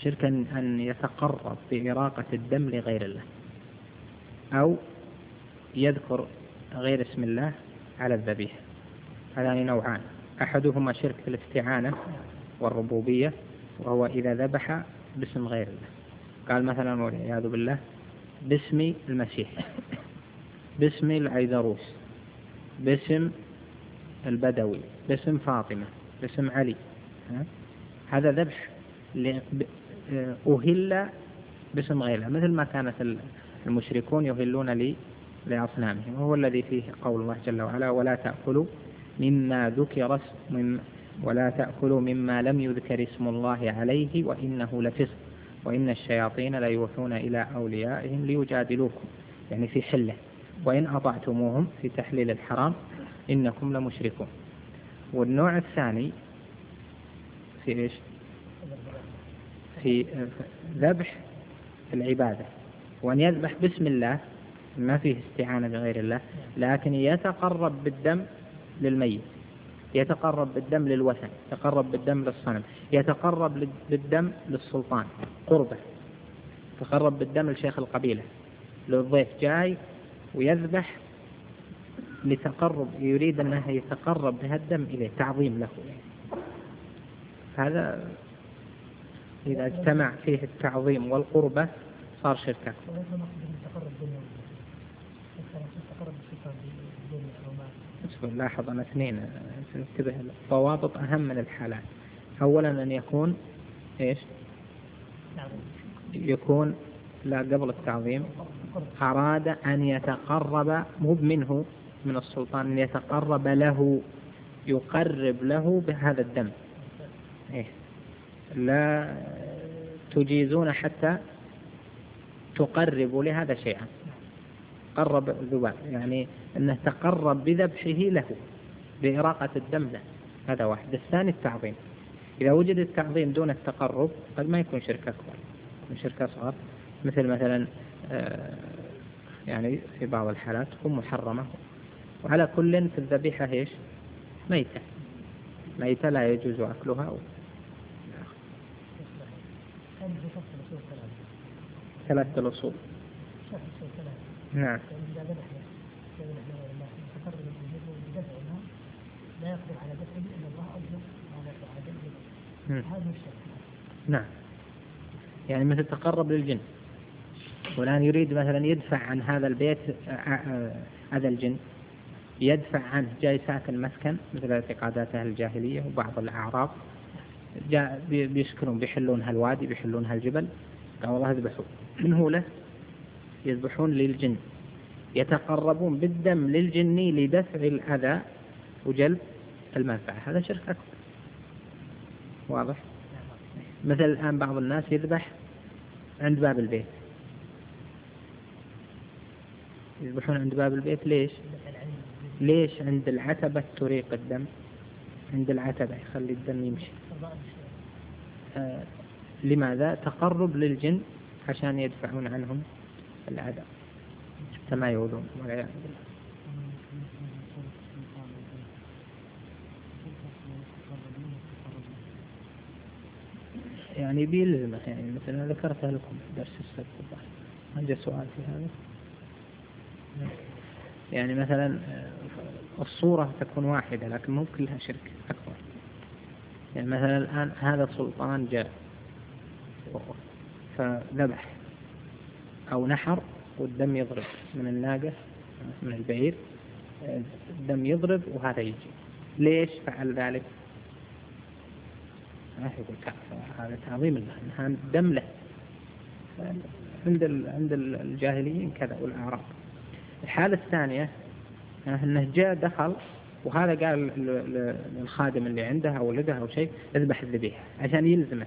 الشرك أن يتقرب بإراقة الدم لغير الله، أو يذكر غير اسم الله على الذبيحة. هذان نوعان، أحدهما شرك في الاستعانة والربوبية، وهو إذا ذبح باسم غير الله، قال مثلا والعياذ بالله باسم المسيح، باسم العيدروس، باسم البدوي، باسم فاطمة، باسم علي، هذا ذبح أهل باسم غيره، مثل ما كانت المشركون يهلون لأصنامهم، وهو الذي فيه قول الله جل وعلا ولا تأكلوا مما لم يذكر اسم الله عليه وإنه لفسق وإن الشياطين ليوحون إلى أوليائهم ليجادلوكم، يعني في حله، وإن أطعتموهم في تحليل الحرام إنكم لمشركون. والنوع الثاني في إيش؟ في ذبح العبادة، وأن يذبح باسم الله ما فيه استعانة بغير الله، لكن يتقرب بالدم للميت، يتقرب بالدم للوثن، يتقرب بالدم للصنم، يتقرب بالدم للسلطان قربة، يتقرب بالدم لشيخ القبيلة، للضيف جاي ويذبح لتقرب، يريد أنه يتقرب بهالدم إليه تعظيم له. هذا إذا اجتمع فيه التعظيم والقربة صار شرك أكبر. لاحظ أنا اثنين ننتبه، الضوابط أهم من الحالات. أولا أن يكون إيش؟ يكون لا قبل التعظيم أراد أن يتقرب، مو منه من السلطان، أن يتقرب له، يقرب له بهذا الدم. إيه؟ لا تجيزون حتى تقربوا لهذا شيئا، قرب الذباب، يعني أنه تقرب بذبحه له بإراقة الدم له، هذا واحد. الثاني التعظيم، إذا وجد التعظيم دون التقرب قد ما يكون شرك أكبر، يكون شرك أصغر، مثلا يعني في بعض الحالات تكون محرمة. وعلى كل في الذبيحة إيش؟ ميتة لا يجوز أكلها. ثلاثة الأصول. نعم. لا يقدر على دفعه إلا الله أوجب على هذا الشيء. نعم، يعني مثل تقرب للجن، والآن يريد مثلا يدفع عن هذا البيت هذا الجن، يدفع عنه، جاي ساكن مسكن مثل اعتقادات أهل الجاهلية وبعض الأعراب، جاء بيسكنون، بيحلون هالوادي، بيحلون هالجبل، قال والله يذبحون من هو له، يذبحون للجن، يتقربون بالدم للجني لدفع الأذى وجلب المنفعة، هذا شرك أكبر. واضح؟ مثل الآن بعض الناس يذبح عند باب البيت، يذبحون عند باب البيت، ليش عند العتبة تريق الدم، عند العتبة يخلي الدم يمشي، لماذا؟ تقرب للجن عشان يدفعون عنهم العذاب كما يقولون. يعني بيلزمه، يعني مثلا ذكرتها لكم في درس السبت، عندي سؤال في هذا. يعني مثلا الصورة تكون واحدة لكن مو كلها شرك أكبر. يعني مثلا الآن هذا سلطان جاء فذبح أو نحر والدم يضرب من الناقة من البعير، الدم يضرب وهذا يجي، ليش فعل ذلك؟ هذا تعظيم الله، هذا دم له. عند الجاهليين كذا والأعراب. الحالة الثانية أنه جاء دخل وهذا قال للخادم اللي عنده أو ولده أو شيء اذبح الذبيحة عشان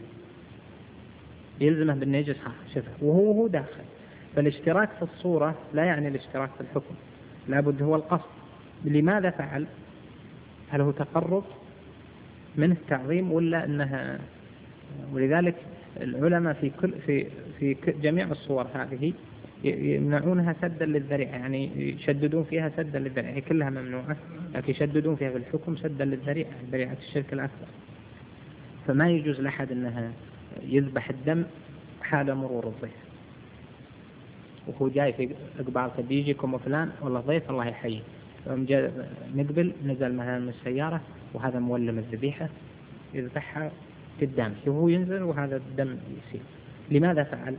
يلزمه بالنجس، شوفه وهو داخل. فالاشتراك في الصورة لا يعني الاشتراك في الحكم، لابد هو القصد. لماذا فعل؟ هل هو تقرب منه تعظيم ولا أنها؟ ولذلك العلماء في جميع الصور هذه يمنعونها سدا للذريعة، يعني يشددون فيها سدا للذريعة، هي كلها ممنوعة لكن يشددون فيها في الحكم سدا للذريعة، ذريعة الشرك الأكبر. فما يجوز لأحد أنها يذبح الدم حال مرور الضيف، وهو جاي في إقبال بيجيكم فلان والله ضيف الله يحييه، نقبل نزل مثلا من السيارة وهذا مولم الذبيحة يذبحها قدامه وهو ينزل وهذا الدم يسيل. لماذا فعل؟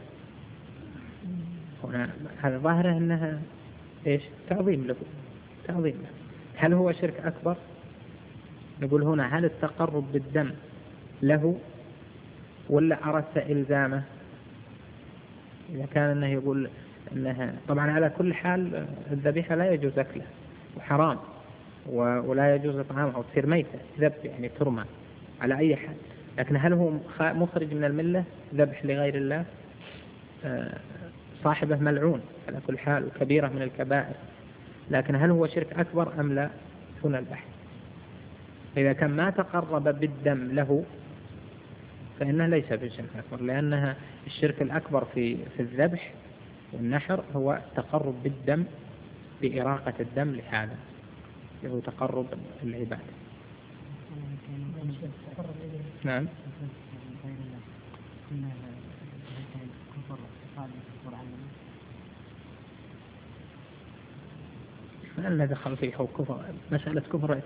هنا هذا ظاهره أنها إيش؟ تعظيم له، تعظيم له. هل هو شرك أكبر؟ نقول هنا هل التقرب بالدم له ولا أردت إلزامه؟ إذا كان أنه يقول أنها طبعا على كل حال الذبيحة لا يجوز أكلها وحرام ولا يجوز طعامها وتصير ميتة ذبح يعني ترمى على أي حال، لكن هل هو مخرج من الملة ذبح لغير الله؟ صاحبه ملعون على كل حال وكبيرة من الكبائر، لكن هل هو شرك أكبر أم لا؟ هنا البحث. إذا كان ما تقرب بالدم له فإنه ليس بشرك أكبر، لأنها الشرك الأكبر في الذبح والنحر هو التقرب بالدم بإراقة الدم لهذا، هو تقرب العبادة. نعم. ما لنا دخل فيه كفر، مسألة كفر